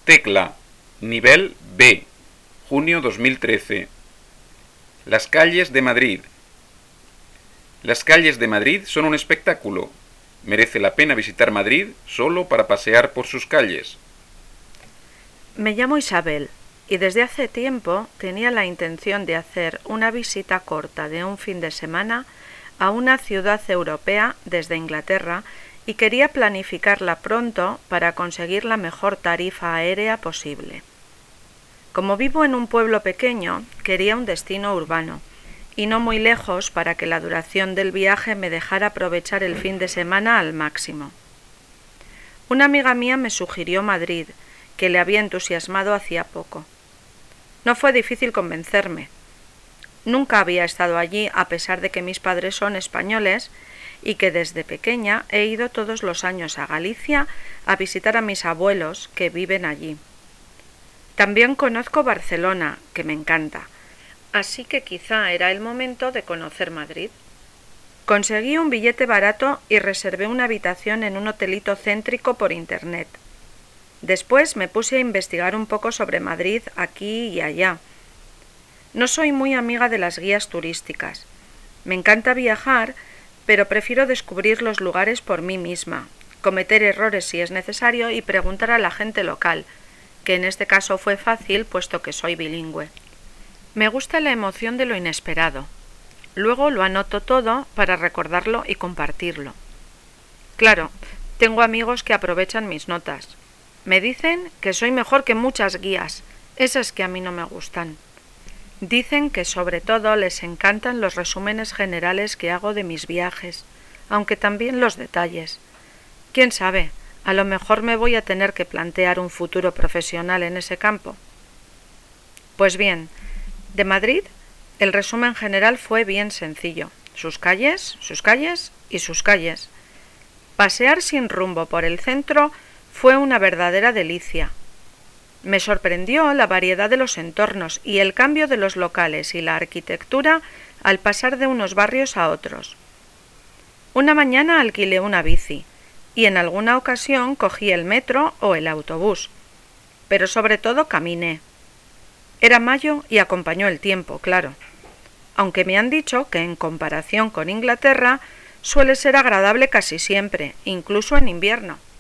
Tecla. Nivel B. Junio 2013. Las calles de Madrid. Las calles de Madrid son un espectáculo. Merece la pena visitar Madrid solo para pasear por sus calles. Me llamo Isabel y desde hace tiempo tenía la intención de hacer una visita corta de un fin de semana a una ciudad europea desde Inglaterra y quería planificarla pronto para conseguir la mejor tarifa aérea posible. Como vivo en un pueblo pequeño, quería un destino urbano y no muy lejos para que la duración del viaje me dejara aprovechar el fin de semana al máximo. Una amiga mía me sugirió Madrid, que le había entusiasmado hacía poco. No fue difícil convencerme. Nunca había estado allí a pesar de que mis padres son españoles y que desde pequeña he ido todos los años a Galicia a visitar a mis abuelos que viven allí. También conozco Barcelona, que me encanta, así que quizá era el momento de conocer Madrid. Conseguí un billete barato y reservé una habitación en un hotelito céntrico por internet. Después me puse a investigar un poco sobre Madrid aquí y allá. No soy muy amiga de las guías turísticas. Me encanta viajar, pero prefiero descubrir los lugares por mí misma, cometer errores si es necesario y preguntar a la gente local, que en este caso fue fácil puesto que soy bilingüe. Me gusta la emoción de lo inesperado. Luego lo anoto todo para recordarlo y compartirlo. Claro, tengo amigos que aprovechan mis notas. Me dicen que soy mejor que muchas guías, esas que a mí no me gustan. Dicen que sobre todo les encantan los resúmenes generales que hago de mis viajes, aunque también los detalles. ¿Quién sabe? A lo mejor me voy a tener que plantear un futuro profesional en ese campo. Pues bien, de Madrid, el resumen general fue bien sencillo. Sus calles y sus calles. Pasear sin rumbo por el centro fue una verdadera delicia. Me sorprendió la variedad de los entornos y el cambio de los locales y la arquitectura al pasar de unos barrios a otros. Una mañana alquilé una bici y en alguna ocasión cogí el metro o el autobús, pero sobre todo caminé. Era mayo y acompañó el tiempo, claro, aunque me han dicho que en comparación con Inglaterra suele ser agradable casi siempre, incluso en invierno.